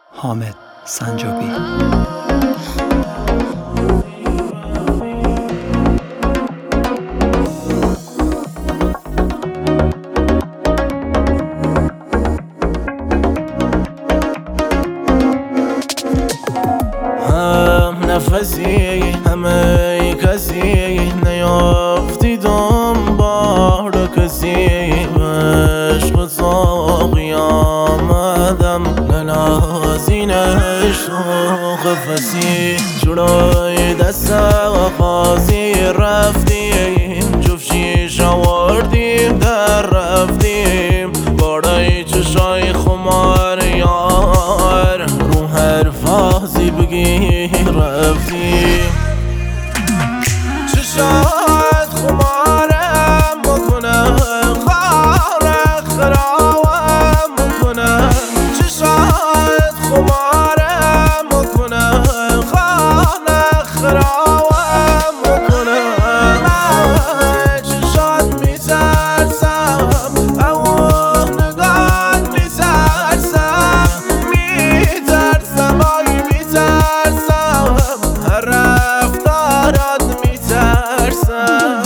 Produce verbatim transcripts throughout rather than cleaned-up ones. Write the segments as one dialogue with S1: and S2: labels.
S1: حامد سنجابی.
S2: نفسی همه کسی نیافتی دنبال کسی عشق ساقی آمدم نلازینش تو قفسی جلوی دست خاصی رفتیم جفت شیش آوردیم در رفتیم بارای چشای خمار یار رو هر فازی بگیر رفتیم چشات خمارم بکنه خارق خرابم بکنه چشات خمارم بکنه خارق خرابم بکنه چشات میترسم او نگاه میترسم میترسم آی میترسم هر رفتارات میترسم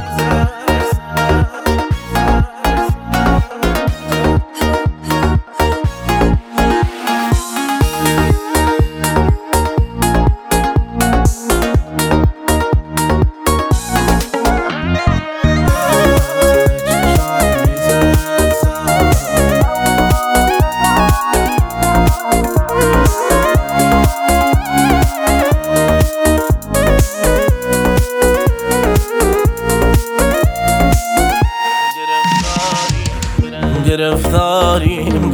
S2: گرفتاریم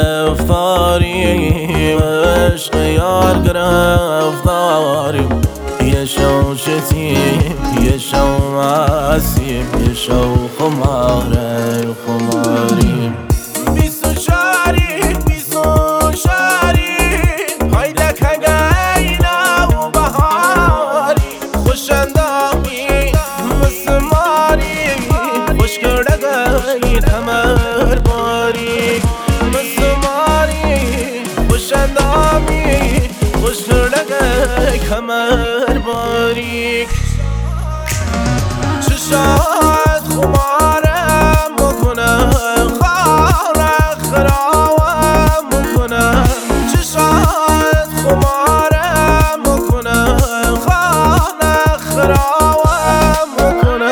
S2: گرفتاریم عشق یار گرفتاریم یه شو شتیم یه شو مسیم یه شو خماره خماریم بیست و چاریم بیست و چاریم هایده کگینا و بهاری خوشندامی مثل ماری خوش کردگی کمر باری مثل ماری خوشندامی خوش کردگی کمر باری چشات خمارم بکنه خارق خرابم بکنه چشات خمارم بکنه خارق خرابم بکنه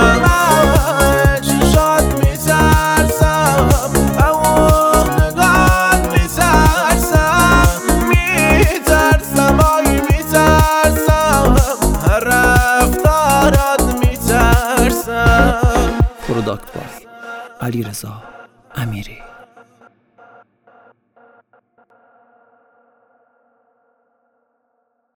S2: چشات میترسم او نگاه میترسم میترسم آی میترسم هر رفتارات میترسم.
S1: پروداکت بای علیرضا امیری.